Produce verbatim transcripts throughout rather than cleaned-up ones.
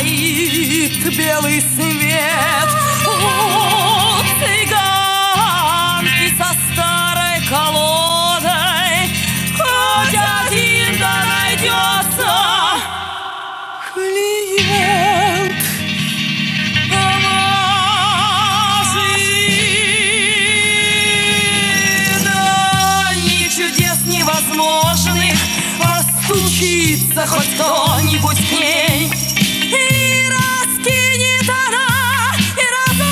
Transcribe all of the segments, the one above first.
горит белый свет. У цыганки со старой колодой хоть один да найдется клиент. Поможи, да ни чудес невозможных, постучится хоть кто-нибудь к ней, и раскинет она, и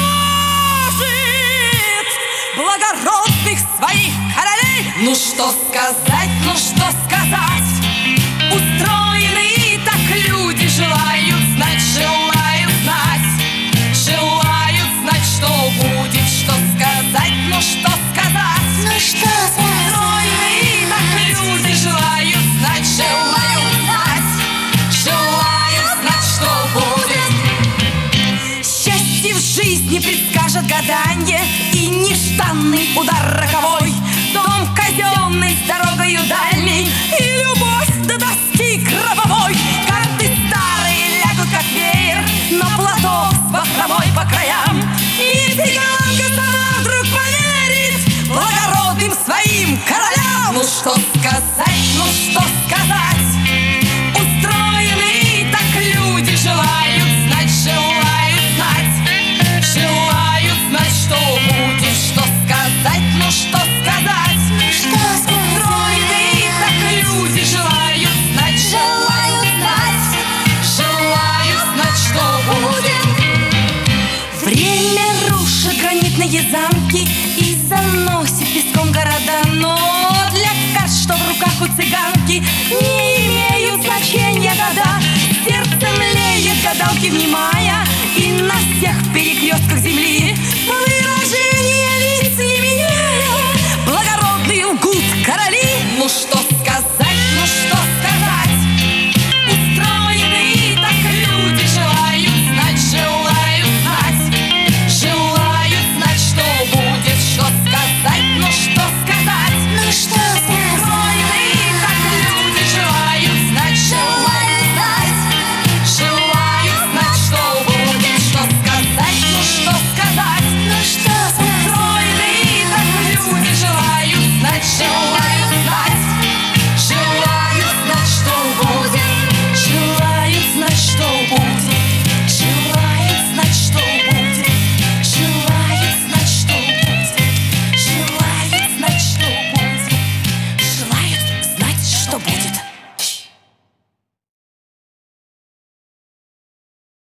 разложит благородных своих королей. Ну что сказать, ну что сказать, устроены так люди, желают знать, желают знать, желают знать, что будет, что сказать, ну что сказать, Ну что устроены так люди, желают знать, желают знать, желают знать, что будет. Счастье в жизни предскажет гаданье и нежданный удар роковой, дом казенный с дорогою дальней и любовь до доски гробовой. Карты старые лягут как веер на платок с бахромой по краям, и цыганка сама вдруг поверит благородным своим королям. Ну что сказать, ну что сказать, устроены так люди, желают знать, желают знать, желают знать, что будет, что сказать, ну что сказать, Что устроены так люди, желают знать, желают знать, желают знать, что будет. Время рушит гранитные замки и заносит песком города, но для карт, что в руках у цыганки, не имеют значения года. Сердце млеет, гадалки внимая, и на всех перекрестках земли